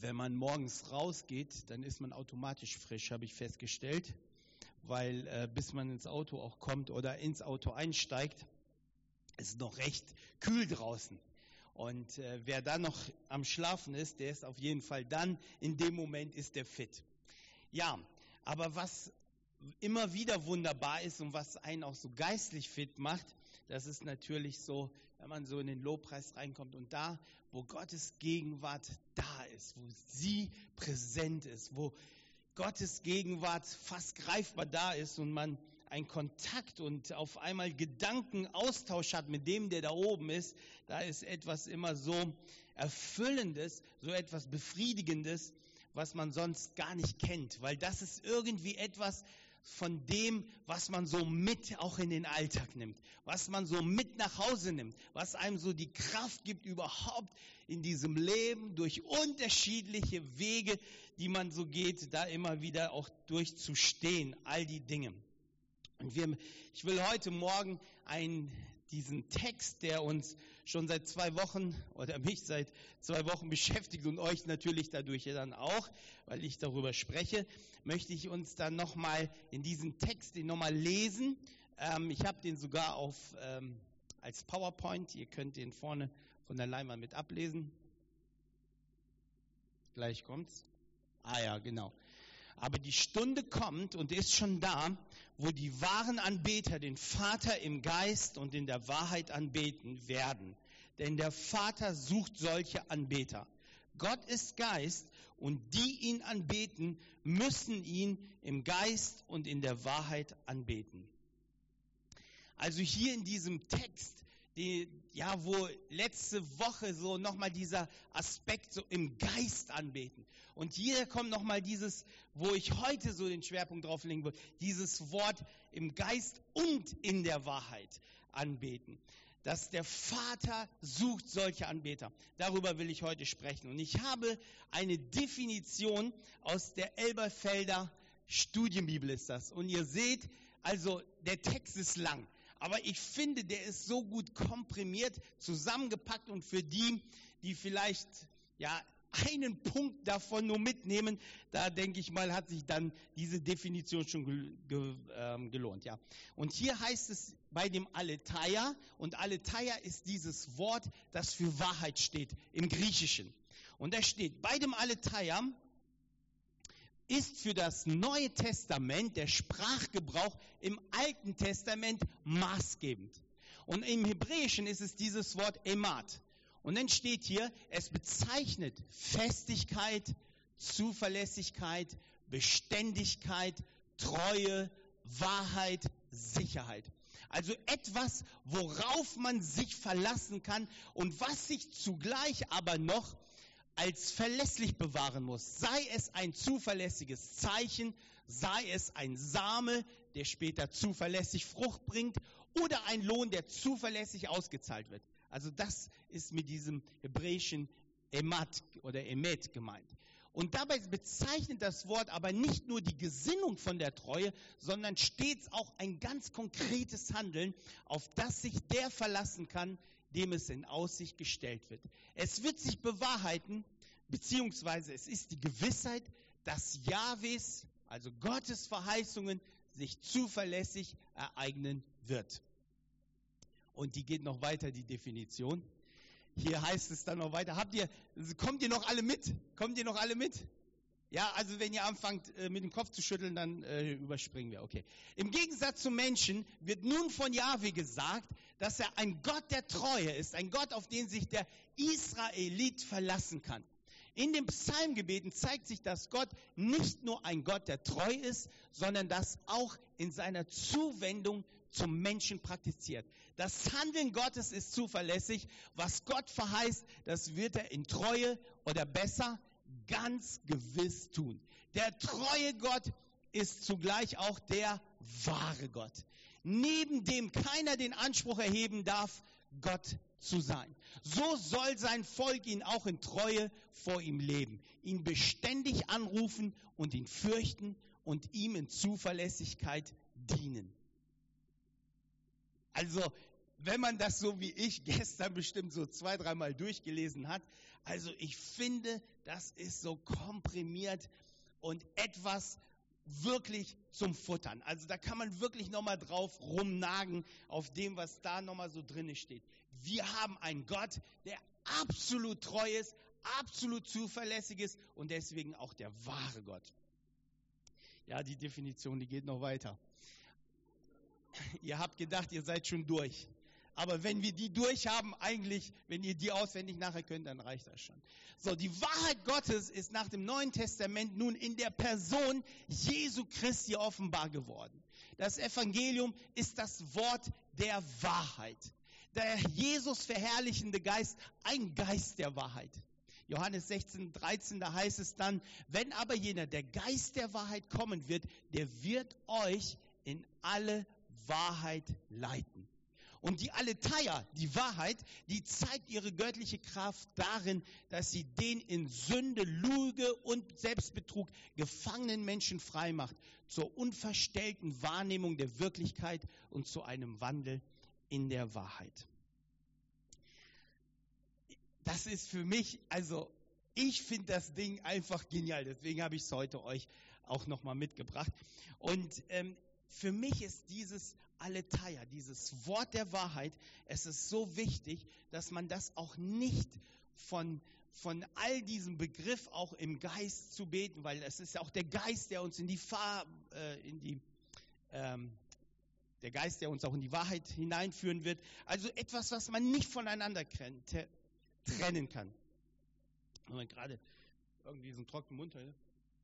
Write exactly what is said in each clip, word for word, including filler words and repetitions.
Wenn man morgens rausgeht, dann ist man automatisch frisch, habe ich festgestellt, weil äh, bis man ins Auto auch kommt oder ins Auto einsteigt, ist noch recht kühl draußen. Und äh, wer dann noch am Schlafen ist, der ist auf jeden Fall dann, in dem Moment ist der fit. Ja, aber was immer wieder wunderbar ist und was einen auch so geistlich fit macht, das ist natürlich so, wenn man so in den Lobpreis reinkommt und da, wo Gottes Gegenwart da ist, wo sie präsent ist, wo Gottes Gegenwart fast greifbar da ist und man einen Kontakt und auf einmal Gedankenaustausch hat mit dem, der da oben ist, da ist etwas immer so Erfüllendes, so etwas Befriedigendes, was man sonst gar nicht kennt, weil das ist irgendwie etwas von dem, was man so mit auch in den Alltag nimmt, was man so mit nach Hause nimmt, was einem so die Kraft gibt, überhaupt in diesem Leben durch unterschiedliche Wege, die man so geht, da immer wieder auch durchzustehen, all die Dinge. Und wir, ich will heute Morgen einen, diesen Text, der uns schon seit zwei Wochen oder mich seit zwei Wochen beschäftigt und euch natürlich dadurch dann auch, weil ich darüber spreche, möchte ich uns dann nochmal in diesen Text den nochmal lesen. Ähm, ich habe den sogar auf ähm, als PowerPoint, ihr könnt den vorne von der Leinwand mit ablesen. Gleich kommt's. Ah ja, genau. Aber die Stunde kommt und ist schon da, wo die wahren Anbeter den Vater im Geist und in der Wahrheit anbeten werden. Denn der Vater sucht solche Anbeter. Gott ist Geist und die ihn anbeten, müssen ihn im Geist und in der Wahrheit anbeten. Also hier in diesem Text, die, ja, wo letzte Woche so nochmal dieser Aspekt so im Geist anbeten. Und hier kommt nochmal dieses, wo ich heute so den Schwerpunkt drauf legen will, dieses Wort im Geist und in der Wahrheit anbeten. Dass der Vater sucht solche Anbeter. Darüber will ich heute sprechen. Und ich habe eine Definition aus der Elberfelder Studienbibel ist das. Und ihr seht, also der Text ist lang. Aber ich finde, der ist so gut komprimiert, zusammengepackt und für die, die vielleicht ja einen Punkt davon nur mitnehmen, da denke ich mal, hat sich dann diese Definition schon ge, ge, ähm, gelohnt. Ja. Und hier heißt es bei dem Aletheia, und Aletheia ist dieses Wort, das für Wahrheit steht im Griechischen. Und da steht, bei dem Aletheia ist für das Neue Testament der Sprachgebrauch im Alten Testament maßgebend. Und im Hebräischen ist es dieses Wort Emat. Und dann steht hier, es bezeichnet Festigkeit, Zuverlässigkeit, Beständigkeit, Treue, Wahrheit, Sicherheit. Also etwas, worauf man sich verlassen kann und was sich zugleich aber noch als verlässlich bewahren muss. Sei es ein zuverlässiges Zeichen, sei es ein Same, der später zuverlässig Frucht bringt, oder ein Lohn, der zuverlässig ausgezahlt wird. Also das ist mit diesem hebräischen Emat oder Emet gemeint. Und dabei bezeichnet das Wort aber nicht nur die Gesinnung von der Treue, sondern stets auch ein ganz konkretes Handeln, auf das sich der verlassen kann, dem es in Aussicht gestellt wird. Es wird sich bewahrheiten, beziehungsweise es ist die Gewissheit, dass Jahwes, also Gottes Verheißungen, sich zuverlässig ereignen wird. Und die geht noch weiter, die Definition. Hier heißt es dann noch weiter. Habt ihr, kommt ihr noch alle mit? Kommt ihr noch alle mit? Ja, also wenn ihr anfangt äh, mit dem Kopf zu schütteln, dann äh, überspringen wir. Okay. Im Gegensatz zum Menschen wird nun von Jahwe gesagt, dass er ein Gott der Treue ist, ein Gott, auf den sich der Israelit verlassen kann. In den Psalmgebeten zeigt sich, dass Gott nicht nur ein Gott der Treue ist, sondern das auch in seiner Zuwendung zum Menschen praktiziert. Das Handeln Gottes ist zuverlässig. Was Gott verheißt, das wird er in Treue oder besser ganz gewiss tun. Der treue Gott ist zugleich auch der wahre Gott, neben dem keiner den Anspruch erheben darf, Gott zu sein. So soll sein Volk ihn auch in Treue vor ihm leben, ihn beständig anrufen und ihn fürchten und ihm in Zuverlässigkeit dienen. Also, wenn man das so wie ich gestern bestimmt so zwei, dreimal durchgelesen hat. Also ich finde, das ist so komprimiert und etwas wirklich zum Futtern. Also da kann man wirklich nochmal drauf rumnagen, auf dem, was da nochmal so drin steht. Wir haben einen Gott, der absolut treu ist, absolut zuverlässig ist und deswegen auch der wahre Gott. Ja, die Definition, die geht noch weiter. Ihr habt gedacht, ihr seid schon durch. Aber wenn wir die durch haben, eigentlich, wenn ihr die auswendig nachher könnt, dann reicht das schon. So, die Wahrheit Gottes ist nach dem Neuen Testament nun in der Person Jesu Christi offenbar geworden. Das Evangelium ist das Wort der Wahrheit. Der Jesus verherrlichende Geist, ein Geist der Wahrheit. Johannes sechzehn, dreizehn, da heißt es dann, wenn aber jener, der Geist der Wahrheit kommen wird, der wird euch in alle Wahrheit leiten. Und die Aletheia, die Wahrheit, die zeigt ihre göttliche Kraft darin, dass sie den in Sünde, Lüge und Selbstbetrug gefangenen Menschen frei macht, zur unverstellten Wahrnehmung der Wirklichkeit und zu einem Wandel in der Wahrheit. Das ist für mich, also ich finde das Ding einfach genial, deswegen habe ich es heute euch auch nochmal mitgebracht. Und ähm, für mich ist dieses Aletheia, dieses Wort der Wahrheit, es ist so wichtig, dass man das auch nicht von, von all diesem Begriff auch im Geist zu beten, weil es ist ja auch der Geist, der uns in die Fahr, äh, in die, ähm, der Geist, der uns auch in die Wahrheit hineinführen wird. Also etwas, was man nicht voneinander trennen kann. Wenn man gerade irgendwie so einen trockenen Mund hat.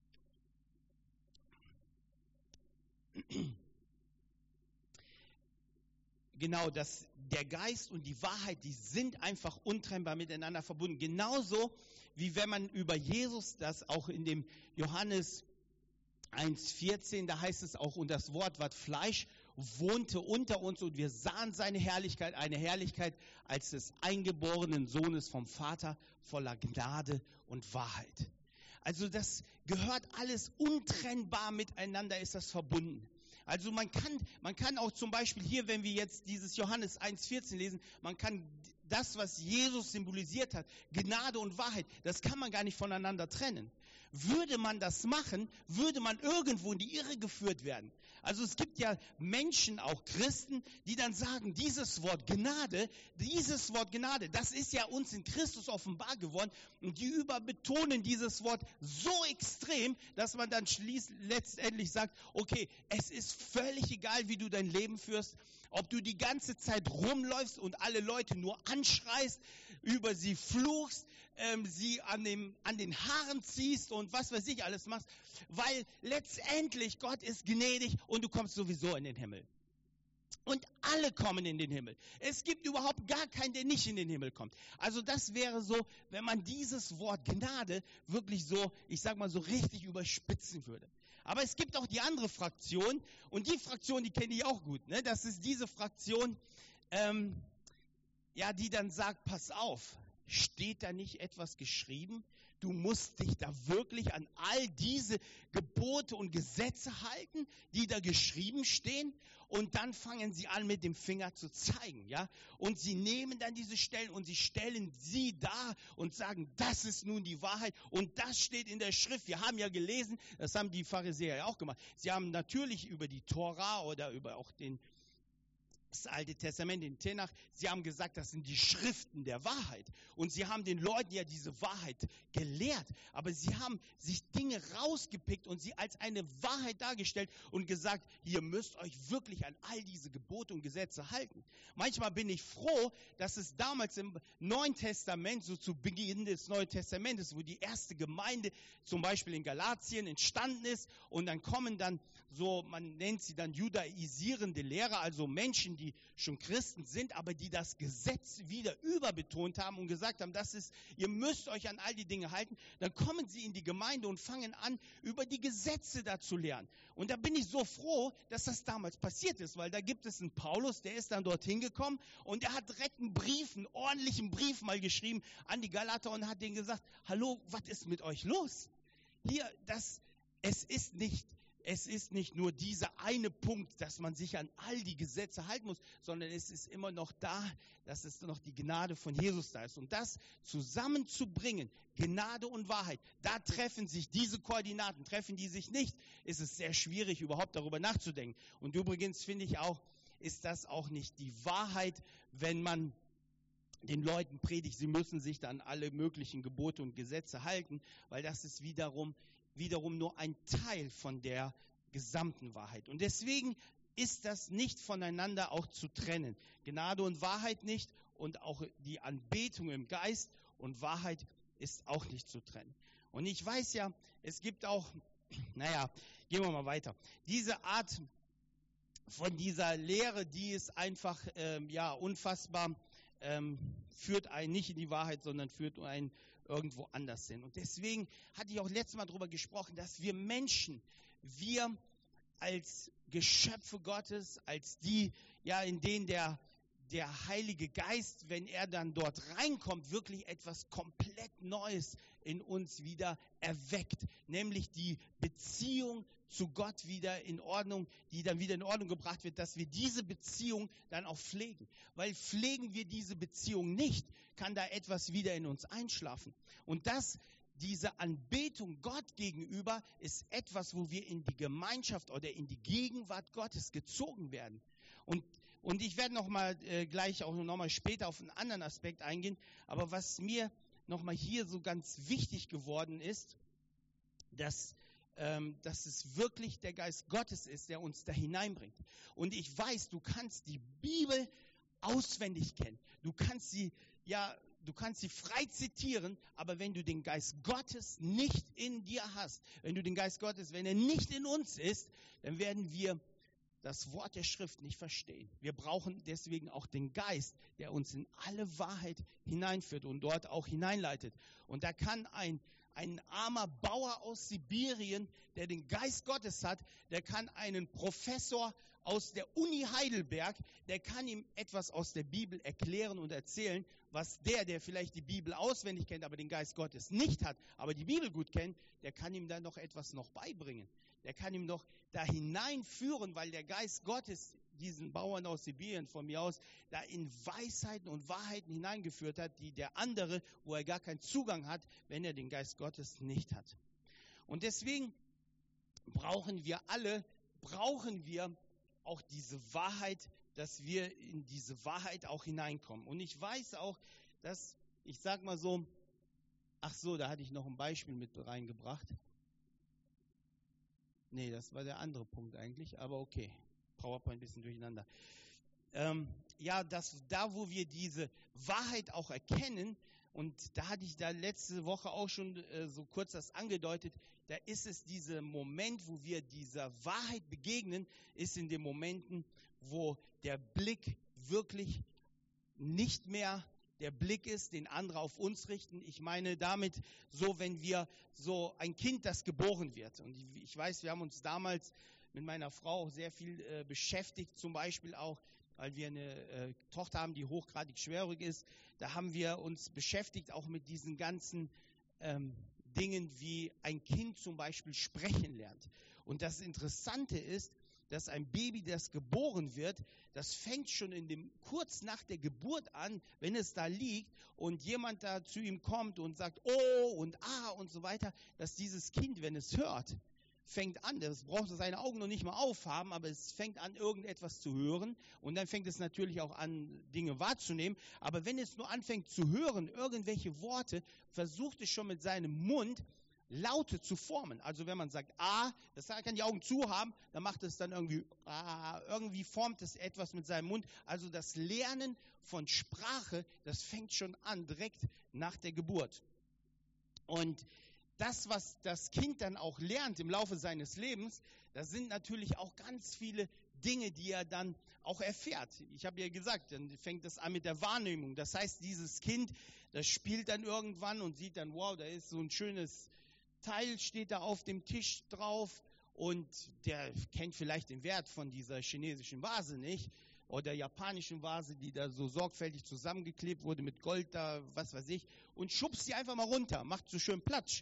Genau, dass der Geist und die Wahrheit, die sind einfach untrennbar miteinander verbunden. Genauso wie wenn man über Jesus, das auch in dem Johannes eins vierzehn, da heißt es auch, und das Wort ward Fleisch, wohnte unter uns und wir sahen seine Herrlichkeit, eine Herrlichkeit als des eingeborenen Sohnes vom Vater, voller Gnade und Wahrheit. Also das gehört alles untrennbar miteinander, ist das verbunden. Also man kann, man kann auch zum Beispiel hier, wenn wir jetzt dieses Johannes eins vierzehn lesen, man kann das, was Jesus symbolisiert hat, Gnade und Wahrheit, das kann man gar nicht voneinander trennen. Würde man das machen, würde man irgendwo in die Irre geführt werden. Also es gibt ja Menschen, auch Christen, die dann sagen, dieses Wort Gnade, dieses Wort Gnade, das ist ja uns in Christus offenbar geworden und die überbetonen dieses Wort so extrem, dass man dann schließt, letztendlich sagt, okay, es ist völlig egal, wie du dein Leben führst, ob du die ganze Zeit rumläufst und alle Leute nur anschreist, über sie fluchst, ähm, sie an, dem, an den Haaren ziehst und was weiß ich alles machst, weil letztendlich Gott ist gnädig und du kommst sowieso in den Himmel. Und alle kommen in den Himmel. Es gibt überhaupt gar keinen, der nicht in den Himmel kommt. Also das wäre so, wenn man dieses Wort Gnade wirklich so, ich sag mal so richtig überspitzen würde. Aber es gibt auch die andere Fraktion und die Fraktion, die kenne ich auch gut. Ne? Das ist diese Fraktion, ähm, ja, die dann sagt, pass auf, steht da nicht etwas geschrieben? Du musst dich da wirklich an all diese Gebote und Gesetze halten, die da geschrieben stehen. Und dann fangen sie an, mit dem Finger zu zeigen, ja. Und sie nehmen dann diese Stellen und sie stellen sie dar und sagen, das ist nun die Wahrheit und das steht in der Schrift. Wir haben ja gelesen, das haben die Pharisäer ja auch gemacht. Sie haben natürlich über die Tora oder über auch den das Alte Testament, den Tenach, sie haben gesagt, das sind die Schriften der Wahrheit. Und sie haben den Leuten ja diese Wahrheit gelehrt. Aber sie haben sich Dinge rausgepickt und sie als eine Wahrheit dargestellt und gesagt, ihr müsst euch wirklich an all diese Gebote und Gesetze halten. Manchmal bin ich froh, dass es damals im Neuen Testament, so zu Beginn des Neuen Testamentes, wo die erste Gemeinde zum Beispiel in Galatien entstanden ist und dann kommen dann so, man nennt sie dann judaisierende Lehrer, also Menschen, die schon Christen sind, aber die das Gesetz wieder überbetont haben und gesagt haben, das ist, ihr müsst euch an all die Dinge halten, dann kommen sie in die Gemeinde und fangen an, über die Gesetze da zu lernen. Und da bin ich so froh, dass das damals passiert ist, weil da gibt es einen Paulus, der ist dann dorthin gekommen und der hat direkt einen Brief, einen ordentlichen Brief mal geschrieben an die Galater und hat denen gesagt, hallo, was ist mit euch los? Hier, das, es ist nicht es ist nicht nur dieser eine Punkt, dass man sich an all die Gesetze halten muss, sondern es ist immer noch da, dass es noch die Gnade von Jesus da ist. Und das zusammenzubringen, Gnade und Wahrheit, da treffen sich diese Koordinaten, treffen die sich nicht, ist es sehr schwierig, überhaupt darüber nachzudenken. Und übrigens finde ich auch, ist das auch nicht die Wahrheit, wenn man den Leuten predigt, sie müssen sich dann alle möglichen Gebote und Gesetze halten, weil das ist wiederum, wiederum nur ein Teil von der gesamten Wahrheit. Und deswegen ist das nicht voneinander auch zu trennen. Gnade und Wahrheit nicht und auch die Anbetung im Geist und Wahrheit ist auch nicht zu trennen. Und ich weiß ja, es gibt auch, naja, gehen wir mal weiter. Diese Art von dieser Lehre, die ist einfach, ähm, ja, unfassbar, ähm, führt einen nicht in die Wahrheit, sondern führt einen irgendwo anders hin. Und deswegen hatte ich auch letztes Mal darüber gesprochen, dass wir Menschen, wir als Geschöpfe Gottes, als die, ja, in denen der, der Heilige Geist, wenn er dann dort reinkommt, wirklich etwas komplett Neues in uns wieder erweckt, nämlich die Beziehung zu Gott wieder in Ordnung, die dann wieder in Ordnung gebracht wird, dass wir diese Beziehung dann auch pflegen. Weil pflegen wir diese Beziehung nicht, kann da etwas wieder in uns einschlafen. Und das, diese Anbetung Gott gegenüber, ist etwas, wo wir in die Gemeinschaft oder in die Gegenwart Gottes gezogen werden. Und, und ich werde noch mal äh, gleich auch noch mal später auf einen anderen Aspekt eingehen. Aber was mir noch mal hier so ganz wichtig geworden ist, dass dass es wirklich der Geist Gottes ist, der uns da hineinbringt. Und ich weiß, du kannst die Bibel auswendig kennen. Du kannst sie, ja, du kannst sie frei zitieren, aber wenn du den Geist Gottes nicht in dir hast, wenn du den Geist Gottes, wenn er nicht in uns ist, dann werden wir das Wort der Schrift nicht verstehen. Wir brauchen deswegen auch den Geist, der uns in alle Wahrheit hineinführt und dort auch hineinleitet. Und da kann ein Ein armer Bauer aus Sibirien, der den Geist Gottes hat, der kann einen Professor aus der Uni Heidelberg, der kann ihm etwas aus der Bibel erklären und erzählen, was der, der vielleicht die Bibel auswendig kennt, aber den Geist Gottes nicht hat, aber die Bibel gut kennt, der kann ihm dann noch etwas noch beibringen. Der kann ihm noch da hineinführen, weil der Geist Gottes diesen Bauern aus Sibirien von mir aus da in Weisheiten und Wahrheiten hineingeführt hat, die der andere, wo er gar keinen Zugang hat, wenn er den Geist Gottes nicht hat. Und deswegen brauchen wir alle, brauchen wir auch diese Wahrheit, dass wir in diese Wahrheit auch hineinkommen. Und ich weiß auch, dass, ich sag mal so, ach so, da hatte ich noch ein Beispiel mit reingebracht. Nee, das war der andere Punkt eigentlich, aber okay. PowerPoint ein bisschen durcheinander. Ähm, ja, dass da, wo wir diese Wahrheit auch erkennen, und da hatte ich da letzte Woche auch schon äh, so kurz das angedeutet, da ist es dieser Moment, wo wir dieser Wahrheit begegnen, ist in den Momenten, wo der Blick wirklich nicht mehr der Blick ist, den andere auf uns richten. Ich meine damit so, wenn wir so ein Kind, das geboren wird. Und ich, ich weiß, wir haben uns damals mit meiner Frau auch sehr viel äh, beschäftigt, zum Beispiel auch, weil wir eine äh, Tochter haben, die hochgradig schwerhörig ist. Da haben wir uns beschäftigt auch mit diesen ganzen ähm, Dingen, wie ein Kind zum Beispiel sprechen lernt. Und das Interessante ist, dass ein Baby, das geboren wird, das fängt schon in dem, kurz nach der Geburt an, wenn es da liegt und jemand da zu ihm kommt und sagt, oh und ah und so weiter, dass dieses Kind, wenn es hört, fängt an, das braucht seine Augen noch nicht mal aufhaben, aber es fängt an, irgendetwas zu hören und dann fängt es natürlich auch an, Dinge wahrzunehmen, aber wenn es nur anfängt zu hören, irgendwelche Worte, versucht es schon mit seinem Mund Laute zu formen. Also wenn man sagt A, das kann die Augen zu haben, dann macht es dann irgendwie A, irgendwie formt es etwas mit seinem Mund. Also das Lernen von Sprache, das fängt schon an, direkt nach der Geburt. Und das, was das Kind dann auch lernt im Laufe seines Lebens, das sind natürlich auch ganz viele Dinge, die er dann auch erfährt. Ich habe ja gesagt, dann fängt das an mit der Wahrnehmung. Das heißt, dieses Kind, das spielt dann irgendwann und sieht dann, wow, da ist so ein schönes Teil, steht da auf dem Tisch drauf und der kennt vielleicht den Wert von dieser chinesischen Vase nicht oder japanischen Vase, die da so sorgfältig zusammengeklebt wurde mit Gold da, was weiß ich, und schubst sie einfach mal runter, macht so schön Platsch.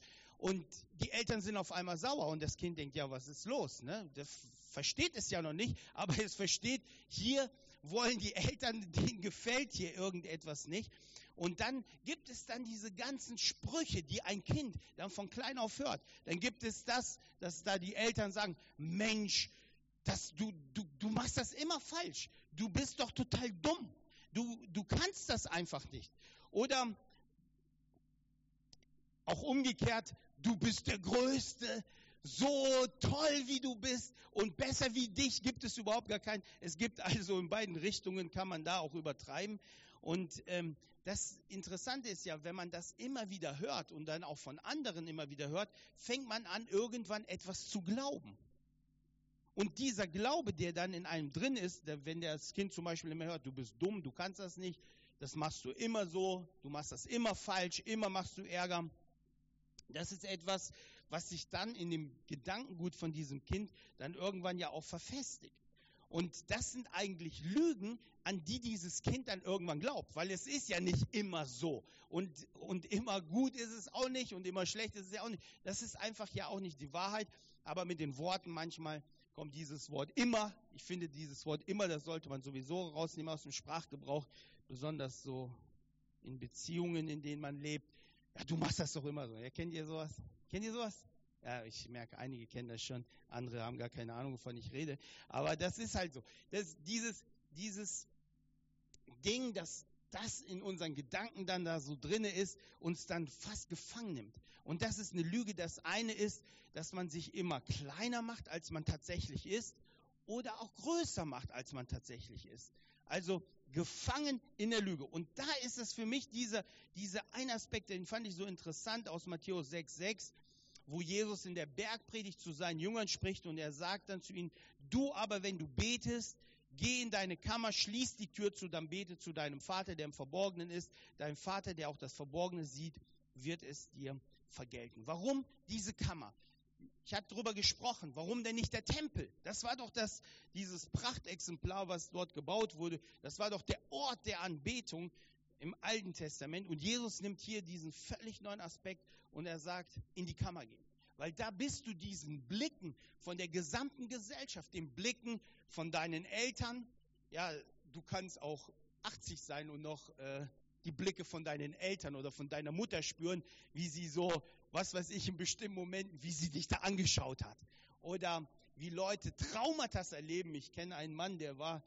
Und die Eltern sind auf einmal sauer und das Kind denkt, ja, was ist los? Ne? Das versteht es ja noch nicht, aber es versteht, hier wollen die Eltern, denen gefällt hier irgendetwas nicht. Und dann gibt es dann diese ganzen Sprüche, die ein Kind dann von klein auf hört. Dann gibt es das, dass da die Eltern sagen, Mensch, das, du, du, du machst das immer falsch. Du bist doch total dumm. Du, du kannst das einfach nicht. Oder auch umgekehrt, du bist der Größte, so toll wie du bist und besser wie dich gibt es überhaupt gar keinen. Es gibt also in beiden Richtungen, kann man da auch übertreiben. Und ähm, das Interessante ist ja, wenn man das immer wieder hört und dann auch von anderen immer wieder hört, fängt man an, irgendwann etwas zu glauben. Und dieser Glaube, der dann in einem drin ist, der, wenn das Kind zum Beispiel immer hört, du bist dumm, du kannst das nicht, das machst du immer so, du machst das immer falsch, immer machst du Ärger. Das ist etwas, was sich dann in dem Gedankengut von diesem Kind dann irgendwann ja auch verfestigt. Und das sind eigentlich Lügen, an die dieses Kind dann irgendwann glaubt, weil es ist ja nicht immer so. Und, und immer gut ist es auch nicht und immer schlecht ist es ja auch nicht. Das ist einfach ja auch nicht die Wahrheit, aber mit den Worten manchmal kommt dieses Wort immer. Ich finde dieses Wort immer, das sollte man sowieso rausnehmen aus dem Sprachgebrauch, besonders so in Beziehungen, in denen man lebt. Ja, du machst das doch immer so. Ja, kennt ihr sowas? Kennt ihr sowas? Ja, ich merke, einige kennen das schon, andere haben gar keine Ahnung, wovon ich rede. Aber das ist halt so. Das, dieses, dieses Ding, dass das in unseren Gedanken dann da so drinne ist, uns dann fast gefangen nimmt. Und das ist eine Lüge. Das eine ist, dass man sich immer kleiner macht, als man tatsächlich ist, oder auch größer macht, als man tatsächlich ist. Also gefangen in der Lüge. Und da ist es für mich dieser, dieser ein Aspekt, den fand ich so interessant aus Matthäus sechs sechs, wo Jesus in der Bergpredigt zu seinen Jüngern spricht und er sagt dann zu ihnen, du aber, wenn du betest, geh in deine Kammer, schließ die Tür zu, dann bete zu deinem Vater, der im Verborgenen ist. Dein Vater, der auch das Verborgene sieht, wird es dir vergelten. Warum diese Kammer? Ich habe darüber gesprochen. Warum denn nicht der Tempel? Das war doch das, dieses Prachtexemplar, was dort gebaut wurde. Das war doch der Ort der Anbetung im Alten Testament. Und Jesus nimmt hier diesen völlig neuen Aspekt und er sagt, in die Kammer gehen. Weil da bist du diesen Blicken von der gesamten Gesellschaft, den Blicken von deinen Eltern. Ja, du kannst auch achtzig sein und noch äh, die Blicke von deinen Eltern oder von deiner Mutter spüren, wie sie so, was weiß ich, in bestimmten Momenten, wie sie dich da angeschaut hat. Oder wie Leute Traumata erleben. Ich kenne einen Mann, der war,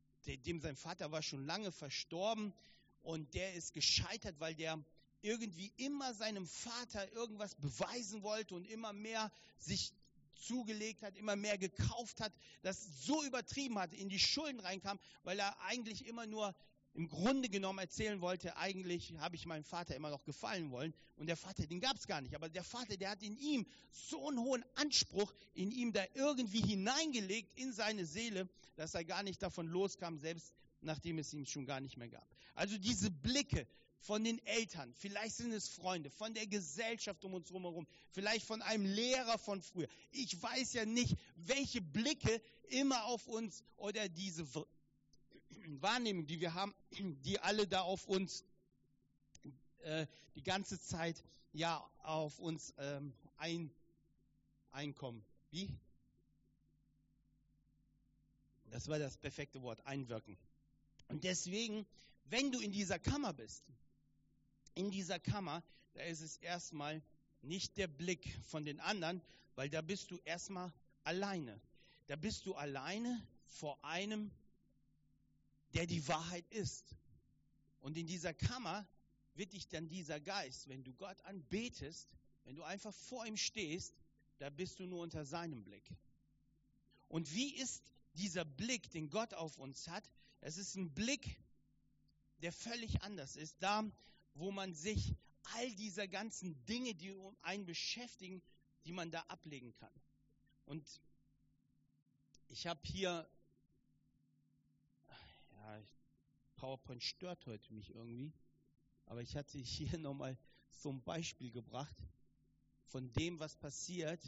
dem sein Vater war schon lange verstorben und der ist gescheitert, weil der irgendwie immer seinem Vater irgendwas beweisen wollte und immer mehr sich zugelegt hat, immer mehr gekauft hat, das so übertrieben hat, in die Schulden reinkam, weil er eigentlich immer nur im Grunde genommen erzählen wollte, eigentlich habe ich meinem Vater immer noch gefallen wollen und der Vater, den gab es gar nicht, aber der Vater, der hat in ihm so einen hohen Anspruch, in ihm da irgendwie hineingelegt in seine Seele, dass er gar nicht davon loskam, selbst nachdem es ihn schon gar nicht mehr gab. Also diese Blicke von den Eltern, vielleicht sind es Freunde, von der Gesellschaft um uns herum, vielleicht von einem Lehrer von früher. Ich weiß ja nicht, welche Blicke immer auf uns oder diese Wahrnehmung, die wir haben, die alle da auf uns äh, die ganze Zeit ja auf uns ähm, ein, einkommen. Wie? Das war das perfekte Wort, einwirken. Und deswegen, wenn du in dieser Kammer bist, in dieser Kammer, da ist es erstmal nicht der Blick von den anderen, weil da bist du erstmal alleine. Da bist du alleine vor einem, der die Wahrheit ist. Und in dieser Kammer wird dich dann dieser Geist, wenn du Gott anbetest, wenn du einfach vor ihm stehst, da bist du nur unter seinem Blick. Und wie ist dieser Blick, den Gott auf uns hat? Es ist ein Blick, der völlig anders ist. Da, wo man sich all dieser ganzen Dinge, die einen beschäftigen, die man da ablegen kann. Und ich habe hier, ja, PowerPoint stört heute mich irgendwie, aber ich hatte hier nochmal so ein Beispiel gebracht von dem, was passiert,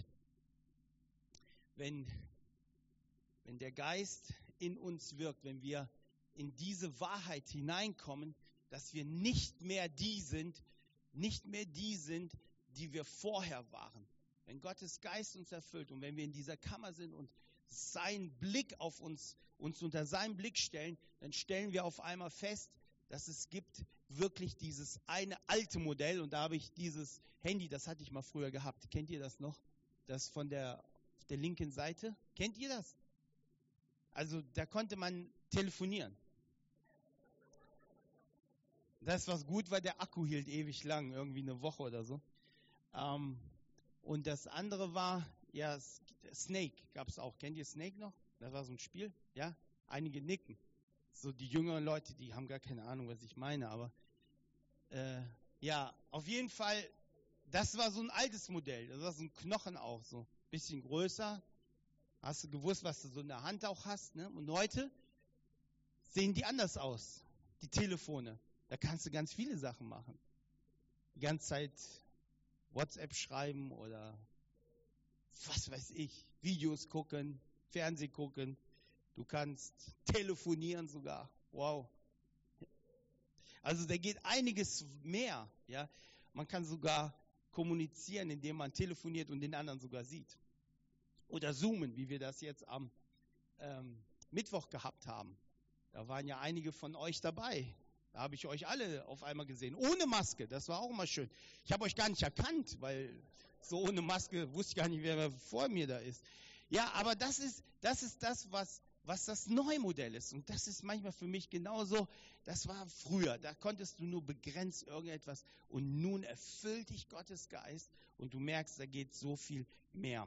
wenn, wenn der Geist in uns wirkt, wenn wir in diese Wahrheit hineinkommen, dass wir nicht mehr die sind, nicht mehr die sind, die wir vorher waren. Wenn Gottes Geist uns erfüllt und wenn wir in dieser Kammer sind und seinen Blick auf uns, uns unter seinen Blick stellen, dann stellen wir auf einmal fest, dass es gibt wirklich dieses eine alte Modell, und da habe ich dieses Handy, das hatte ich mal früher gehabt. Kennt ihr das noch? Das von der, auf der linken Seite. Kennt ihr das? Also da konnte man telefonieren. Das war gut, weil der Akku hielt ewig lang, irgendwie eine Woche oder so. Ähm, und das andere war, ja, Snake gab es auch. Kennt ihr Snake noch? Das war so ein Spiel, ja? Einige nicken. So die jüngeren Leute, die haben gar keine Ahnung, was ich meine, aber äh, ja, auf jeden Fall, das war so ein altes Modell. Das war so ein Knochen auch, so ein bisschen größer. Hast du gewusst, was du so in der Hand auch hast, ne? Und heute sehen die anders aus, die Telefone. Da kannst du ganz viele Sachen machen. Die ganze Zeit WhatsApp schreiben oder was weiß ich, Videos gucken, Fernsehen gucken. Du kannst telefonieren sogar. Wow. Also da geht einiges mehr. Ja? Man kann sogar kommunizieren, indem man telefoniert und den anderen sogar sieht. Oder zoomen, wie wir das jetzt am ähm, Mittwoch gehabt haben. Da waren ja einige von euch dabei. Da habe ich euch alle auf einmal gesehen. Ohne Maske, das war auch immer schön. Ich habe euch gar nicht erkannt, weil so ohne Maske wusste ich gar nicht, wer vor mir da ist. Ja, aber das ist das, ist das was, was das neue Modell ist. Und das ist manchmal für mich genauso, das war früher. Da konntest du nur begrenzt irgendetwas. Und nun erfüllt dich Gottes Geist und du merkst, da geht so viel mehr.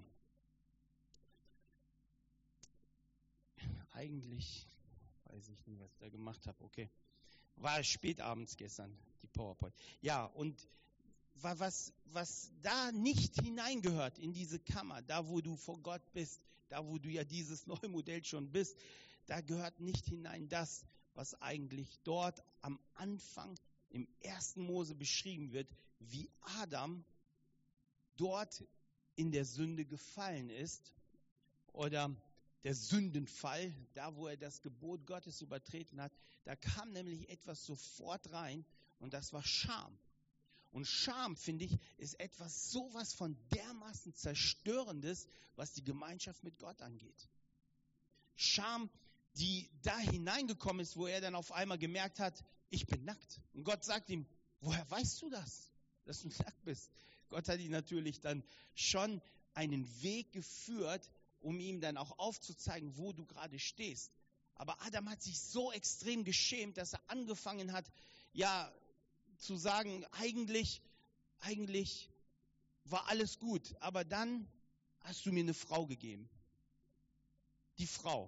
Eigentlich weiß ich nicht, was ich da gemacht habe. Okay. War spät abends gestern, die PowerPoint. Ja, und was, was da nicht hineingehört in diese Kammer, da wo du vor Gott bist, da wo du ja dieses neue Modell schon bist, da gehört nicht hinein das, was eigentlich dort am Anfang im ersten Mose beschrieben wird, wie Adam dort in der Sünde gefallen ist oder der Sündenfall, da wo er das Gebot Gottes übertreten hat, da kam nämlich etwas sofort rein und das war Scham. Und Scham, finde ich, ist etwas sowas von dermaßen Zerstörendes, was die Gemeinschaft mit Gott angeht. Scham, die da hineingekommen ist, wo er dann auf einmal gemerkt hat, ich bin nackt. Und Gott sagt ihm, woher weißt du das, dass du nackt bist? Gott hat ihn natürlich dann schon einen Weg geführt, um ihm dann auch aufzuzeigen, wo du gerade stehst. Aber Adam hat sich so extrem geschämt, dass er angefangen hat, ja, zu sagen, eigentlich, eigentlich war alles gut, aber dann hast du mir eine Frau gegeben. Die Frau,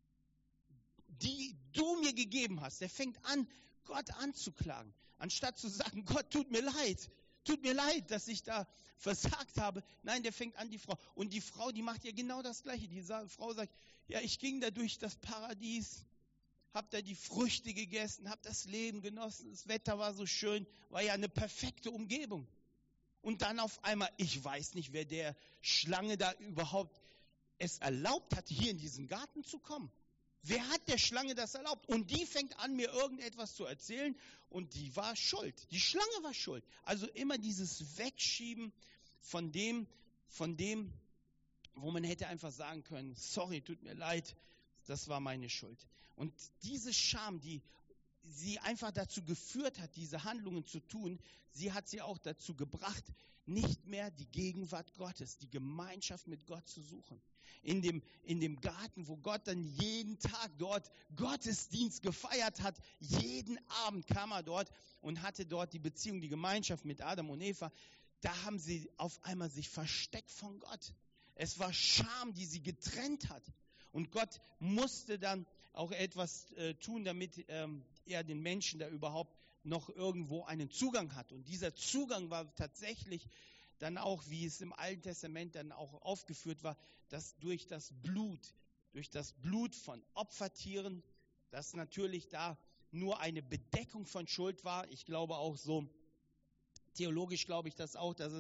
die du mir gegeben hast, der fängt an, Gott anzuklagen. Anstatt zu sagen, Gott, tut mir leid, tut mir leid, dass ich da versagt habe. Nein, der fängt an, die Frau. Und die Frau, die macht ja genau das Gleiche. Die Frau sagt, ja, ich ging da durch das Paradies, hab da die Früchte gegessen, hab das Leben genossen, das Wetter war so schön, war ja eine perfekte Umgebung. Und dann auf einmal, ich weiß nicht, wer der Schlange da überhaupt es erlaubt hat, hier in diesen Garten zu kommen. Wer hat der Schlange das erlaubt? Und die fängt an, mir irgendetwas zu erzählen und die war schuld. Die Schlange war schuld. Also immer dieses Wegschieben von dem, von dem, wo man hätte einfach sagen können, sorry, tut mir leid, das war meine Schuld. Und diese Scham, die sie einfach dazu geführt hat, diese Handlungen zu tun, sie hat sie auch dazu gebracht, nicht mehr die Gegenwart Gottes, die Gemeinschaft mit Gott zu suchen. In dem, in dem Garten, wo Gott dann jeden Tag dort Gottesdienst gefeiert hat, jeden Abend kam er dort und hatte dort die Beziehung, die Gemeinschaft mit Adam und Eva, da haben sie auf einmal sich versteckt von Gott. Es war Scham, die sie getrennt hat. Und Gott musste dann auch etwas äh, tun, damit ähm, er den Menschen da überhaupt noch irgendwo einen Zugang hat. Und dieser Zugang war tatsächlich dann auch, wie es im Alten Testament dann auch aufgeführt war, dass durch das Blut, durch das Blut von Opfertieren, das natürlich da nur eine Bedeckung von Schuld war. Ich glaube auch so, theologisch glaube ich das auch, dass es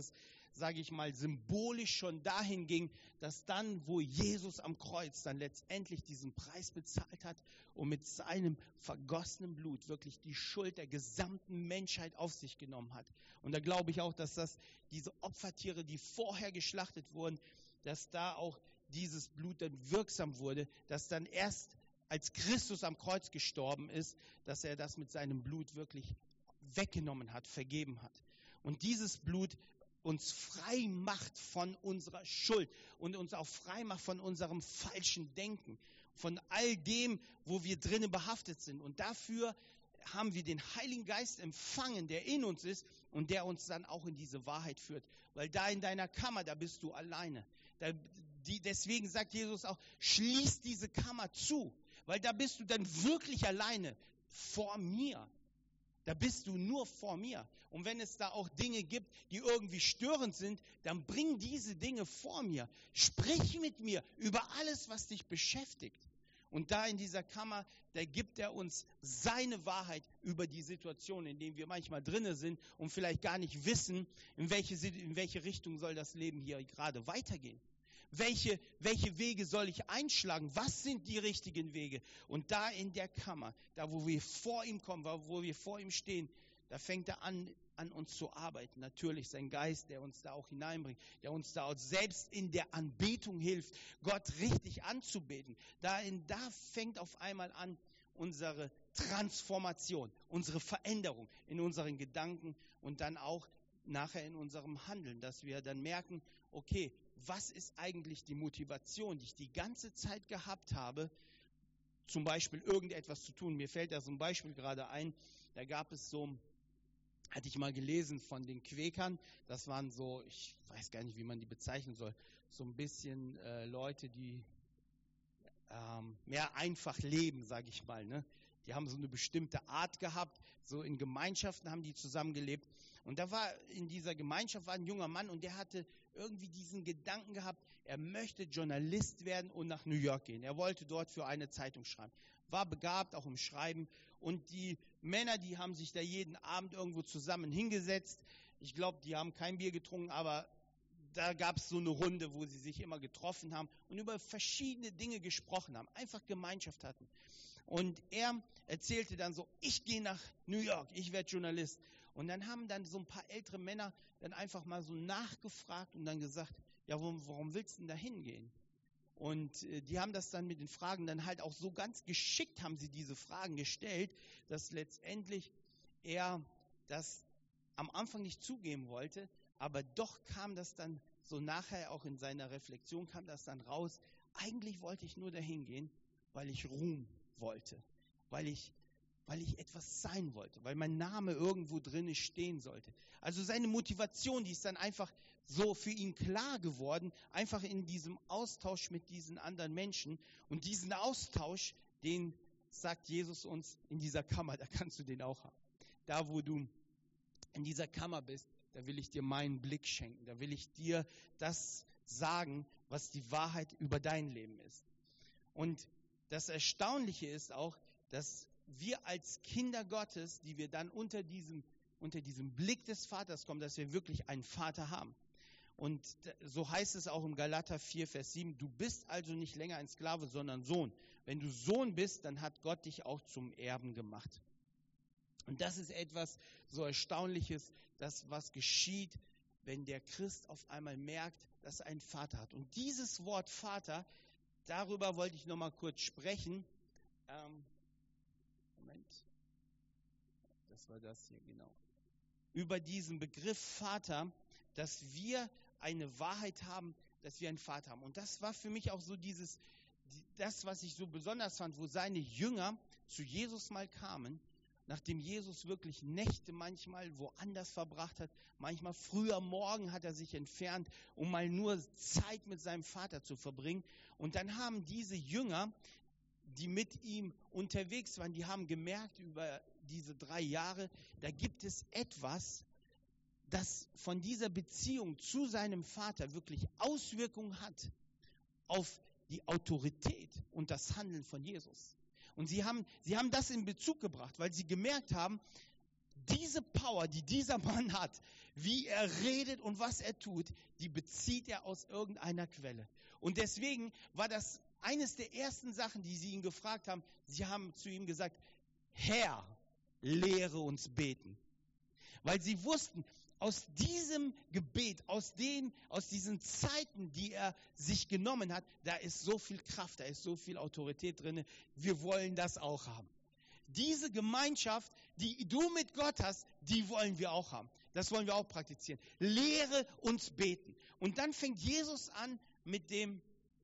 sage ich mal, symbolisch schon dahin ging, dass dann, wo Jesus am Kreuz dann letztendlich diesen Preis bezahlt hat und mit seinem vergossenen Blut wirklich die Schuld der gesamten Menschheit auf sich genommen hat. Und da glaube ich auch, dass das diese Opfertiere, die vorher geschlachtet wurden, dass da auch dieses Blut dann wirksam wurde, dass dann erst als Christus am Kreuz gestorben ist, dass er das mit seinem Blut wirklich weggenommen hat, vergeben hat. Und dieses Blut uns frei macht von unserer Schuld und uns auch frei macht von unserem falschen Denken, von all dem, wo wir drinnen behaftet sind. Und dafür haben wir den Heiligen Geist empfangen, der in uns ist und der uns dann auch in diese Wahrheit führt. Weil da in deiner Kammer, da bist du alleine. Da, die, deswegen sagt Jesus auch, schließ diese Kammer zu, weil da bist du dann wirklich alleine vor mir. Da bist du nur vor mir. Und wenn es da auch Dinge gibt, die irgendwie störend sind, dann bring diese Dinge vor mir. Sprich mit mir über alles, was dich beschäftigt. Und da in dieser Kammer, da gibt er uns seine Wahrheit über die Situation, in der wir manchmal drinne sind und vielleicht gar nicht wissen, in welche, in welche Richtung soll das Leben hier gerade weitergehen. Welche, welche Wege soll ich einschlagen? Was sind die richtigen Wege? Und da in der Kammer, da wo wir vor ihm kommen, wo wir vor ihm stehen, da fängt er an, an uns zu arbeiten. Natürlich sein Geist, der uns da auch hineinbringt, der uns da auch selbst in der Anbetung hilft, Gott richtig anzubeten. Da, in, da fängt auf einmal an unsere Transformation, unsere Veränderung in unseren Gedanken und dann auch nachher in unserem Handeln, dass wir dann merken, okay, was ist eigentlich die Motivation, die ich die ganze Zeit gehabt habe, zum Beispiel irgendetwas zu tun. Mir fällt da so ein Beispiel gerade ein, da gab es so, hatte ich mal gelesen von den Quäkern, das waren so, ich weiß gar nicht, wie man die bezeichnen soll, so ein bisschen äh, Leute, die ähm, mehr einfach leben, sage ich mal, ne? Die haben so eine bestimmte Art gehabt, so in Gemeinschaften haben die zusammengelebt. Und da war in dieser Gemeinschaft war ein junger Mann und der hatte irgendwie diesen Gedanken gehabt, er möchte Journalist werden und nach New York gehen. Er wollte dort für eine Zeitung schreiben. War begabt, auch im Schreiben. Und die Männer, die haben sich da jeden Abend irgendwo zusammen hingesetzt. Ich glaube, die haben kein Bier getrunken, aber da gab es so eine Runde, wo sie sich immer getroffen haben und über verschiedene Dinge gesprochen haben, einfach Gemeinschaft hatten. Und er erzählte dann so, ich gehe nach New York, ich werde Journalist. Und dann haben dann so ein paar ältere Männer dann einfach mal so nachgefragt und dann gesagt, ja, warum, warum willst du denn da hingehen? Und äh, die haben das dann mit den Fragen dann halt auch so ganz geschickt, haben sie diese Fragen gestellt, dass letztendlich er das am Anfang nicht zugeben wollte, aber doch kam das dann so nachher auch in seiner Reflexion, kam das dann raus, eigentlich wollte ich nur dahin gehen, weil ich Ruhm wollte, weil ich, weil ich etwas sein wollte, weil mein Name irgendwo drin stehen sollte. Also seine Motivation, die ist dann einfach so für ihn klar geworden, einfach in diesem Austausch mit diesen anderen Menschen. Und diesen Austausch, den sagt Jesus uns in dieser Kammer, da kannst du den auch haben. Da, wo du in dieser Kammer bist, da will ich dir meinen Blick schenken, da will ich dir das sagen, was die Wahrheit über dein Leben ist. Und das Erstaunliche ist auch, dass wir als Kinder Gottes, die wir dann unter diesem, unter diesem Blick des Vaters kommen, dass wir wirklich einen Vater haben. Und so heißt es auch im Galater vier, Vers sieben, du bist also nicht länger ein Sklave, sondern Sohn. Wenn du Sohn bist, dann hat Gott dich auch zum Erben gemacht. Und das ist etwas so Erstaunliches, das was geschieht, wenn der Christ auf einmal merkt, dass er einen Vater hat. Und dieses Wort Vater, darüber wollte ich noch mal kurz sprechen. Ähm, Moment. Das war das hier, genau. Über diesen Begriff Vater, dass wir eine Wahrheit haben, dass wir einen Vater haben. Und das war für mich auch so dieses, das, was ich so besonders fand, wo seine Jünger zu Jesus mal kamen, nachdem Jesus wirklich Nächte manchmal woanders verbracht hat, manchmal früh am Morgen hat er sich entfernt, um mal nur Zeit mit seinem Vater zu verbringen. Und dann haben diese Jünger, die mit ihm unterwegs waren, die haben gemerkt über diese drei Jahre, da gibt es etwas, das von dieser Beziehung zu seinem Vater wirklich Auswirkungen hat auf die Autorität und das Handeln von Jesus. Und sie haben, sie haben das in Bezug gebracht, weil sie gemerkt haben, diese Power, die dieser Mann hat, wie er redet und was er tut, die bezieht er aus irgendeiner Quelle. Und deswegen war das eines der ersten Sachen, die sie ihn gefragt haben. Sie haben zu ihm gesagt, Herr, lehre uns beten. Weil sie wussten, aus diesem Gebet, aus den, aus diesen Zeiten, die er sich genommen hat, da ist so viel Kraft, da ist so viel Autorität drin. Wir wollen das auch haben. Diese Gemeinschaft, die du mit Gott hast, die wollen wir auch haben. Das wollen wir auch praktizieren. Lehre uns beten. Und dann fängt Jesus an mit dem,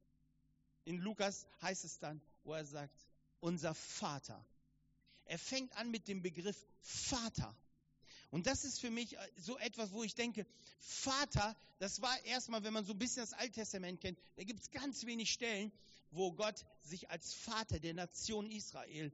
in Lukas heißt es dann, wo er sagt, unser Vater. Er fängt an mit dem Begriff Vater. Und das ist für mich so etwas, wo ich denke, Vater, das war erstmal, wenn man so ein bisschen das Alte Testament kennt, da gibt es ganz wenig Stellen, wo Gott sich als Vater der Nation Israel,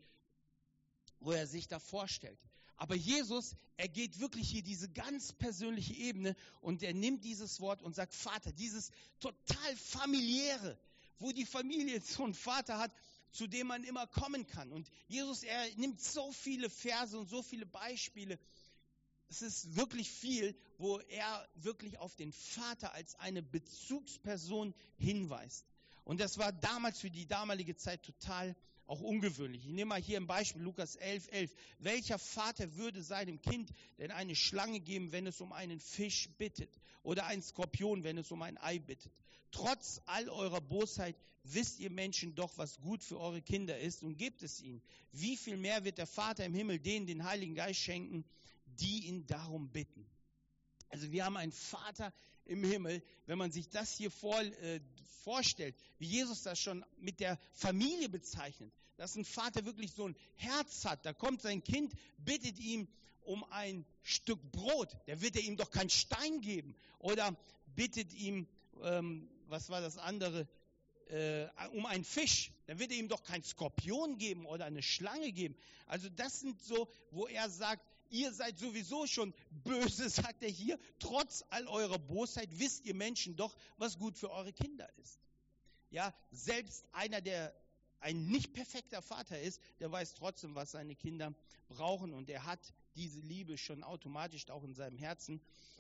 wo er sich da vorstellt. Aber Jesus, er geht wirklich hier diese ganz persönliche Ebene und er nimmt dieses Wort und sagt Vater, dieses total familiäre, wo die Familie so einen Vater hat, zu dem man immer kommen kann. Und Jesus, er nimmt so viele Verse und so viele Beispiele. Es ist wirklich viel, wo er wirklich auf den Vater als eine Bezugsperson hinweist. Und das war damals für die damalige Zeit total auch ungewöhnlich. Ich nehme mal hier ein Beispiel, Lukas elf, elf. Welcher Vater würde seinem Kind denn eine Schlange geben, wenn es um einen Fisch bittet? Oder einen Skorpion, wenn es um ein Ei bittet? Trotz all eurer Bosheit wisst ihr Menschen doch, was gut für eure Kinder ist und gebt es ihnen. Wie viel mehr wird der Vater im Himmel denen den Heiligen Geist schenken, die ihn darum bitten? Also wir haben einen Vater im Himmel, wenn man sich das hier vor, äh, vorstellt, wie Jesus das schon mit der Familie bezeichnet, dass ein Vater wirklich so ein Herz hat, da kommt sein Kind, bittet ihm um ein Stück Brot, der wird er ihm doch keinen Stein geben, oder bittet ihm, ähm, was war das andere, äh, um einen Fisch, dann wird er ihm doch keinen Skorpion geben oder eine Schlange geben. Also das sind so, wo er sagt, ihr seid sowieso schon böse, sagt er hier. Trotz all eurer Bosheit wisst ihr Menschen doch, was gut für eure Kinder ist. Ja, selbst einer, der ein nicht perfekter Vater ist, der weiß trotzdem, was seine Kinder brauchen. Und er hat diese Liebe schon automatisch auch in seinem Herzen.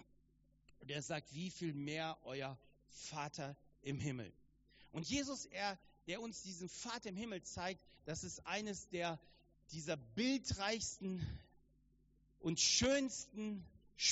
Und er sagt, wie viel mehr euer Vater im Himmel. Und Jesus, er, der uns diesen Vater im Himmel zeigt, das ist eines der, dieser bildreichsten und schönsten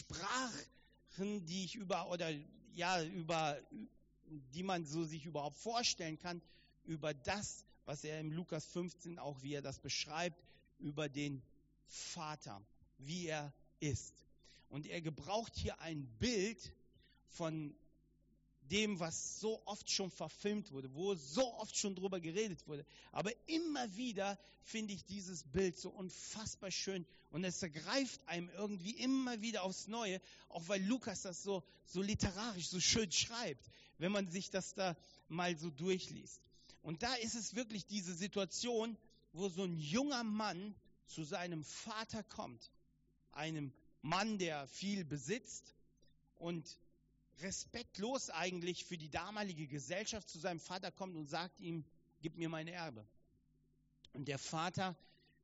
Sprachen, die ich über, oder ja, über, die man so sich überhaupt vorstellen kann, über das, was er im Lukas fünfzehn auch, wie er das beschreibt, über den Vater, wie er ist. Und er gebraucht hier ein Bild von dem, was so oft schon verfilmt wurde, wo so oft schon drüber geredet wurde. Aber immer wieder finde ich dieses Bild so unfassbar schön und es ergreift einem irgendwie immer wieder aufs Neue, auch weil Lukas das so, so literarisch, so schön schreibt, wenn man sich das da mal so durchliest. Und da ist es wirklich diese Situation, wo so ein junger Mann zu seinem Vater kommt, einem Mann, der viel besitzt und respektlos eigentlich für die damalige Gesellschaft zu seinem Vater kommt und sagt ihm, gib mir mein Erbe. Und der Vater,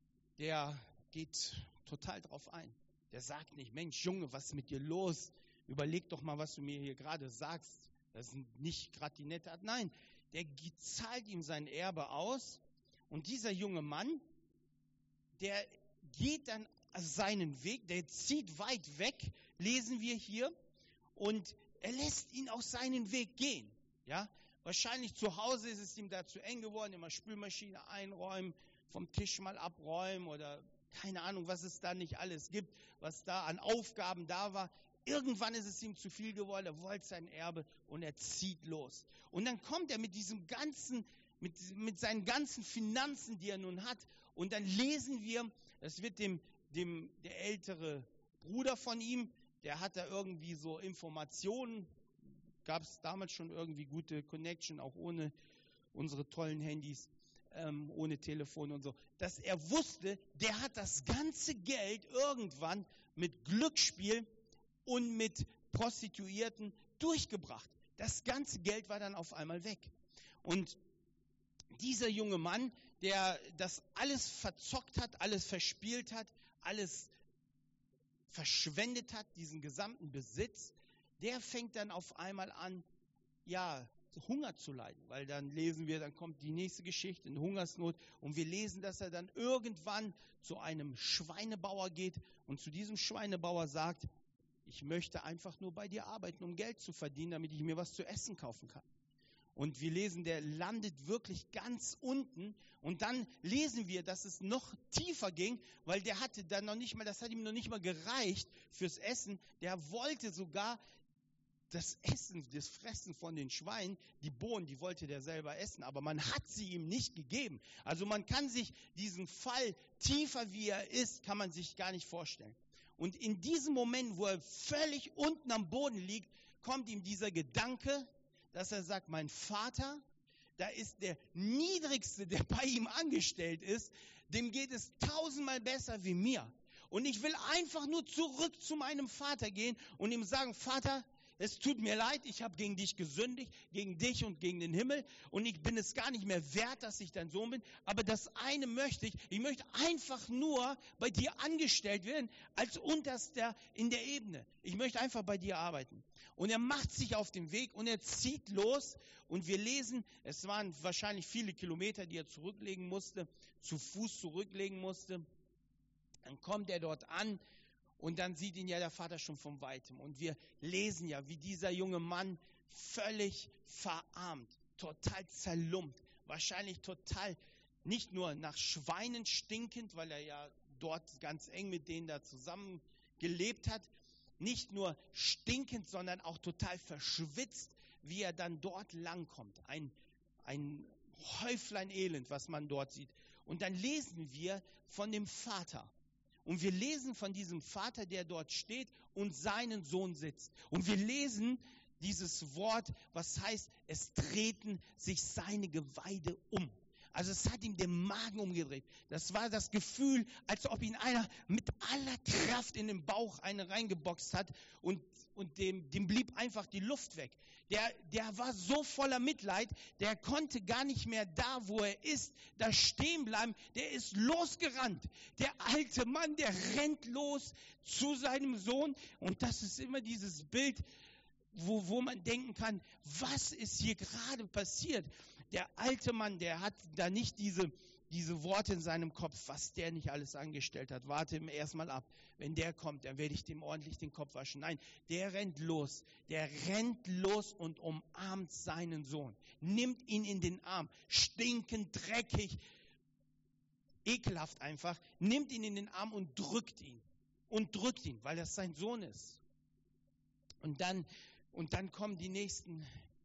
der geht total drauf ein. Der sagt nicht, Mensch, Junge, was ist mit dir los? Überleg doch mal, was du mir hier gerade sagst. Das ist nicht gerade die nette Art. Nein, der zahlt ihm sein Erbe aus. Und dieser junge Mann, der geht dann seinen Weg, der zieht weit weg, lesen wir hier. Und er lässt ihn auf seinen Weg gehen. Ja? Wahrscheinlich zu Hause ist es ihm da zu eng geworden, immer Spülmaschine einräumen, vom Tisch mal abräumen oder keine Ahnung, was es da nicht alles gibt, was da an Aufgaben da war. Irgendwann ist es ihm zu viel geworden, er wollte sein Erbe und er zieht los. Und dann kommt er mit diesem ganzen, mit, mit seinen ganzen Finanzen, die er nun hat. Und dann lesen wir, das wird dem, dem, der ältere Bruder von ihm, der hat da irgendwie so Informationen, gab es damals schon irgendwie gute Connection, auch ohne unsere tollen Handys, ähm, ohne Telefon und so, dass er wusste, der hat das ganze Geld irgendwann mit Glücksspiel und mit Prostituierten durchgebracht. Das ganze Geld war dann auf einmal weg. Und dieser junge Mann, der das alles verzockt hat, alles verspielt hat, alles verschwendet hat, diesen gesamten Besitz, der fängt dann auf einmal an, ja, Hunger zu leiden. Weil dann lesen wir, dann kommt die nächste Geschichte, eine Hungersnot. Und wir lesen, dass er dann irgendwann zu einem Schweinebauer geht und zu diesem Schweinebauer sagt, ich möchte einfach nur bei dir arbeiten, um Geld zu verdienen, damit ich mir was zu essen kaufen kann. Und wir lesen, der landet wirklich ganz unten. Und dann lesen wir, dass es noch tiefer ging, weil der hatte dann noch nicht mal, das hat ihm noch nicht mal gereicht fürs Essen. Der wollte sogar das Essen, das Fressen von den Schweinen, die Bohnen, die wollte der selber essen, aber man hat sie ihm nicht gegeben. Also man kann sich diesen Fall, tiefer wie er ist, kann man sich gar nicht vorstellen. Und in diesem Moment, wo er völlig unten am Boden liegt, kommt ihm dieser Gedanke, dass er sagt, mein Vater, da ist der Niedrigste, der bei ihm angestellt ist, dem geht es tausendmal besser wie mir. Und ich will einfach nur zurück zu meinem Vater gehen und ihm sagen, Vater, es tut mir leid, ich habe gegen dich gesündigt, gegen dich und gegen den Himmel und ich bin es gar nicht mehr wert, dass ich dein Sohn bin. Aber das eine möchte ich, ich möchte einfach nur bei dir angestellt werden als Unterster in der Ebene. Ich möchte einfach bei dir arbeiten. Und er macht sich auf den Weg und er zieht los und wir lesen, es waren wahrscheinlich viele Kilometer, die er zurücklegen musste, zu Fuß zurücklegen musste. Dann kommt er dort an. Und dann sieht ihn ja der Vater schon von Weitem. Und wir lesen ja, wie dieser junge Mann völlig verarmt, total zerlumpt, wahrscheinlich total nicht nur nach Schweinen stinkend, weil er ja dort ganz eng mit denen da zusammen gelebt hat, nicht nur stinkend, sondern auch total verschwitzt, wie er dann dort langkommt. Ein, ein Häuflein Elend, was man dort sieht. Und dann lesen wir von dem Vater. Und wir lesen von diesem Vater, der dort steht und seinen Sohn sitzt. Und wir lesen dieses Wort, was heißt, es drehten sich seine Geweide um. Also es hat ihm den Magen umgedreht. Das war das Gefühl, als ob ihn einer mit aller Kraft in den Bauch eine reingeboxt hat und, und dem, dem blieb einfach die Luft weg. Der, der war so voller Mitleid, der konnte gar nicht mehr da, wo er ist, da stehen bleiben. Der ist losgerannt. Der alte Mann, der rennt los zu seinem Sohn. Und das ist immer dieses Bild, wo, wo man denken kann, was ist hier gerade passiert? Der alte Mann, der hat da nicht diese, diese Worte in seinem Kopf, was der nicht alles angestellt hat. Warte ihm erstmal ab. Wenn der kommt, dann werde ich dem ordentlich den Kopf waschen. Nein, der rennt los. Der rennt los und umarmt seinen Sohn. Nimmt ihn in den Arm. Stinkend, dreckig, ekelhaft einfach. Nimmt ihn in den Arm und drückt ihn. Und drückt ihn, weil das sein Sohn ist. Und dann, und dann kommen die nächsten.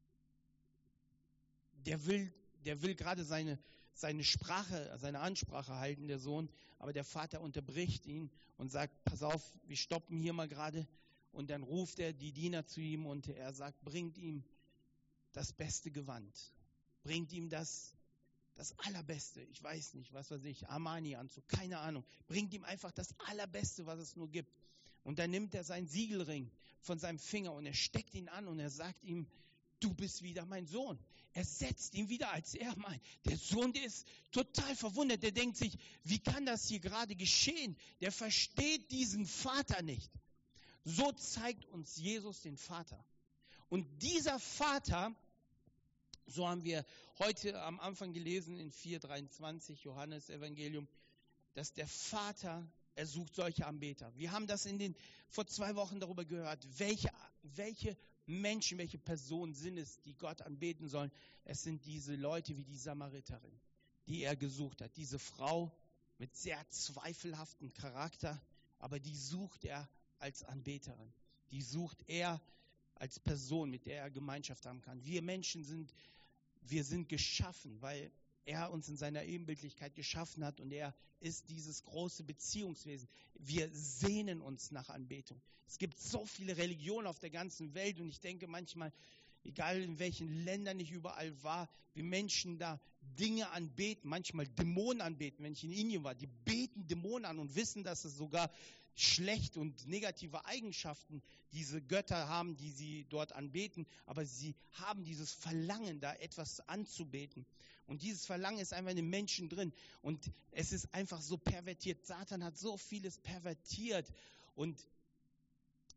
Der will, der will gerade seine, seine Sprache, seine Ansprache halten, der Sohn, aber der Vater unterbricht ihn und sagt, pass auf, wir stoppen hier mal gerade. Und dann ruft er die Diener zu ihm und er sagt, bringt ihm das beste Gewand. Bringt ihm das, das Allerbeste. Ich weiß nicht, was weiß ich, Armani-Anzug, keine Ahnung. Bringt ihm einfach das Allerbeste, was es nur gibt. Und dann nimmt er seinen Siegelring von seinem Finger und er steckt ihn an und er sagt ihm, du bist wieder mein Sohn. Er setzt ihn wieder als er meint. Der Sohn, der ist total verwundert. Der denkt sich, wie kann das hier gerade geschehen? Der versteht diesen Vater nicht. So zeigt uns Jesus den Vater. Und dieser Vater, so haben wir heute am Anfang gelesen in vier dreiundzwanzig Johannes Evangelium, dass der Vater, er sucht solche Anbeter. Wir haben das in den, vor zwei Wochen darüber gehört, welche, welche Menschen, welche Personen sind es, die Gott anbeten sollen. Es sind diese Leute wie die Samariterin, die er gesucht hat. Diese Frau mit sehr zweifelhaftem Charakter, aber die sucht er als Anbeterin. Die sucht er als Person, mit der er Gemeinschaft haben kann. Wir Menschen sind, wir sind geschaffen, weil er uns in seiner Ebenbildlichkeit geschaffen hat und er ist dieses große Beziehungswesen. Wir sehnen uns nach Anbetung. Es gibt so viele Religionen auf der ganzen Welt und ich denke manchmal, egal in welchen Ländern ich überall war, wie Menschen da Dinge anbeten, manchmal Dämonen anbeten. Wenn ich in Indien war, die beten Dämonen an und wissen, dass es sogar schlechte und negative Eigenschaften diese Götter haben, die sie dort anbeten, aber sie haben dieses Verlangen, da etwas anzubeten. Und dieses Verlangen ist einfach in den Menschen drin. Und es ist einfach so pervertiert. Satan hat so vieles pervertiert. Und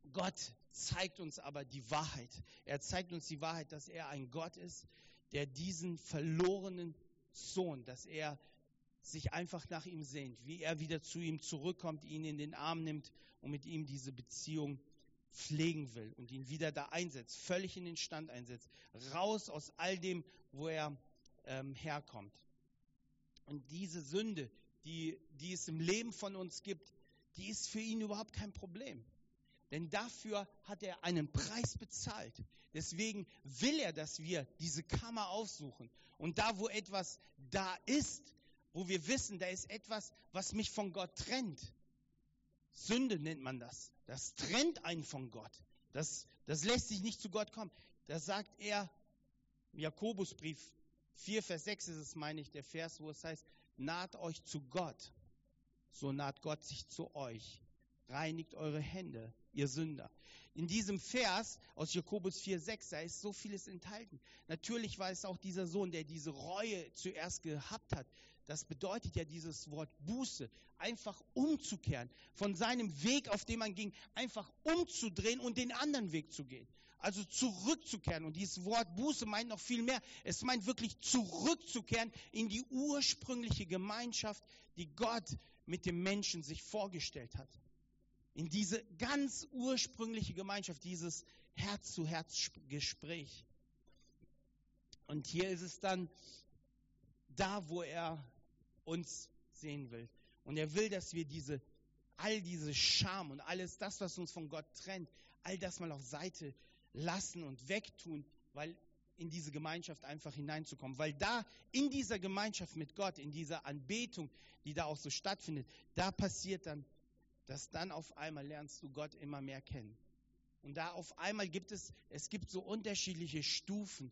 Gott zeigt uns aber die Wahrheit. Er zeigt uns die Wahrheit, dass er ein Gott ist, der diesen verlorenen Sohn, dass er sich einfach nach ihm sehnt, wie er wieder zu ihm zurückkommt, ihn in den Arm nimmt und mit ihm diese Beziehung pflegen will und ihn wieder da einsetzt, völlig in den Stand einsetzt, raus aus all dem, wo er ähm, herkommt. Und diese Sünde, die, die es im Leben von uns gibt, die ist für ihn überhaupt kein Problem. Denn dafür hat er einen Preis bezahlt. Deswegen will er, dass wir diese Kammer aufsuchen. Und da, wo etwas da ist, wo wir wissen, da ist etwas, was mich von Gott trennt. Sünde nennt man das. Das trennt einen von Gott. Das, das lässt sich nicht zu Gott kommen. Da sagt er, im Jakobusbrief vier, Vers sechs ist es, meine ich, der Vers, wo es heißt, naht euch zu Gott, so naht Gott sich zu euch. Reinigt eure Hände, ihr Sünder. In diesem Vers aus Jakobus vier, sechs, da ist so vieles enthalten. Natürlich war es auch dieser Sohn, der diese Reue zuerst gehabt hat. Das bedeutet ja dieses Wort Buße, einfach umzukehren, von seinem Weg, auf dem man ging, einfach umzudrehen und den anderen Weg zu gehen. Also zurückzukehren. Und dieses Wort Buße meint noch viel mehr. Es meint wirklich zurückzukehren in die ursprüngliche Gemeinschaft, die Gott mit dem Menschen sich vorgestellt hat. In diese ganz ursprüngliche Gemeinschaft, dieses Herz-zu-Herz-Gespräch. Und hier ist es dann da, wo er uns sehen will. Und er will, dass wir diese, all diese Scham und alles das, was uns von Gott trennt, all das mal auf Seite lassen und wegtun, weil in diese Gemeinschaft einfach hineinzukommen. Weil da in dieser Gemeinschaft mit Gott, in dieser Anbetung, die da auch so stattfindet, da passiert dann, dass dann auf einmal lernst du Gott immer mehr kennen. Und da auf einmal gibt es, es gibt so unterschiedliche Stufen.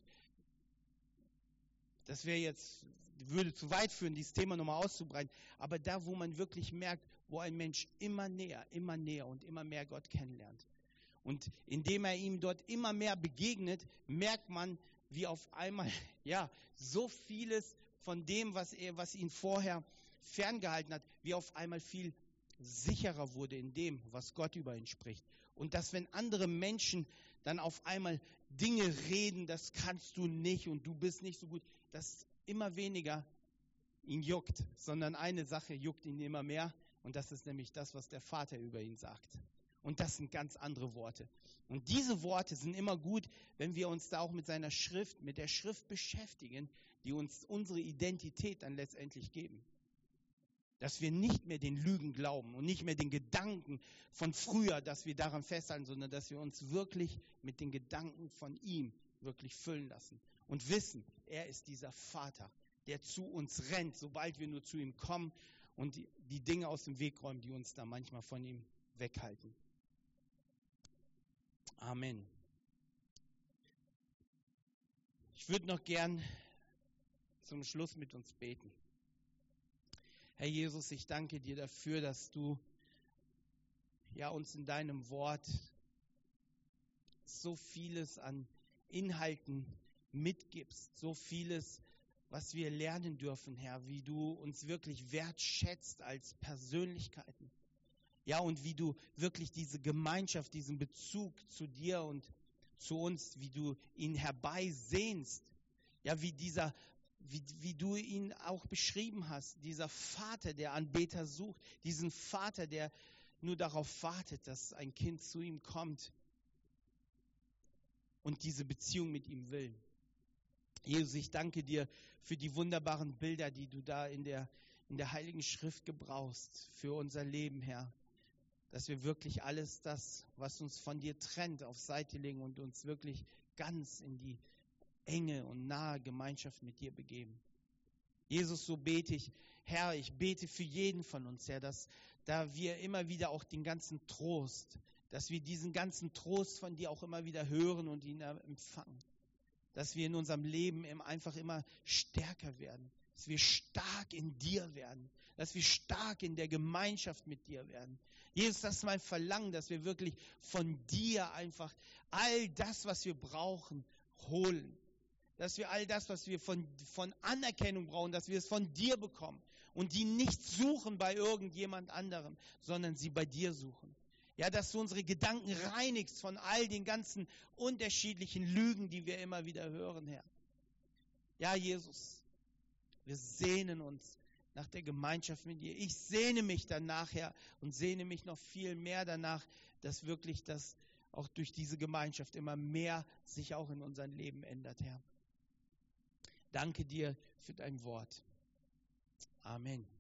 Das wäre jetzt, würde zu weit führen, dieses Thema nochmal auszubreiten. Aber da, wo man wirklich merkt, wo ein Mensch immer näher, immer näher und immer mehr Gott kennenlernt. Und indem er ihm dort immer mehr begegnet, merkt man, wie auf einmal, ja, so vieles von dem, was er, was ihn vorher ferngehalten hat, wie auf einmal viel sicherer wurde in dem, was Gott über ihn spricht. Und dass, wenn andere Menschen dann auf einmal Dinge reden, das kannst du nicht und du bist nicht so gut, dass immer weniger ihn juckt, sondern eine Sache juckt ihn immer mehr und das ist nämlich das, was der Vater über ihn sagt. Und das sind ganz andere Worte. Und diese Worte sind immer gut, wenn wir uns da auch mit seiner Schrift, mit der Schrift beschäftigen, die uns unsere Identität dann letztendlich geben. Dass wir nicht mehr den Lügen glauben und nicht mehr den Gedanken von früher, dass wir daran festhalten, sondern dass wir uns wirklich mit den Gedanken von ihm wirklich füllen lassen. Und wissen, er ist dieser Vater, der zu uns rennt, sobald wir nur zu ihm kommen und die, die Dinge aus dem Weg räumen, die uns da manchmal von ihm weghalten. Amen. Ich würde noch gern zum Schluss mit uns beten. Herr Jesus, ich danke dir dafür, dass du ja uns in deinem Wort so vieles an Inhalten mitgibst, so vieles, was wir lernen dürfen, Herr, wie du uns wirklich wertschätzt als Persönlichkeiten. Ja, und wie du wirklich diese Gemeinschaft, diesen Bezug zu dir und zu uns, wie du ihn herbeisehnst. Ja, wie dieser, wie, wie du ihn auch beschrieben hast, dieser Vater, der Anbeter sucht, diesen Vater, der nur darauf wartet, dass ein Kind zu ihm kommt und diese Beziehung mit ihm will. Jesus, ich danke dir für die wunderbaren Bilder, die du da in der, in der Heiligen Schrift gebrauchst, für unser Leben, Herr. Dass wir wirklich alles das, was uns von dir trennt, auf Seite legen und uns wirklich ganz in die enge und nahe Gemeinschaft mit dir begeben. Jesus, so bete ich, Herr, ich bete für jeden von uns, Herr, dass da wir immer wieder auch den ganzen Trost, dass wir diesen ganzen Trost von dir auch immer wieder hören und ihn empfangen. Dass wir in unserem Leben einfach immer stärker werden, dass wir stark in dir werden, dass wir stark in der Gemeinschaft mit dir werden. Jesus, das ist mein Verlangen, dass wir wirklich von dir einfach all das, was wir brauchen, holen. Dass wir all das, was wir von, von Anerkennung brauchen, dass wir es von dir bekommen und die nicht suchen bei irgendjemand anderem, sondern sie bei dir suchen. Ja, dass du unsere Gedanken reinigst von all den ganzen unterschiedlichen Lügen, die wir immer wieder hören, Herr. Ja, Jesus, wir sehnen uns nach der Gemeinschaft mit dir. Ich sehne mich danach, Herr, und sehne mich noch viel mehr danach, dass wirklich das auch durch diese Gemeinschaft immer mehr sich auch in unserem Leben ändert, Herr. Danke dir für dein Wort. Amen.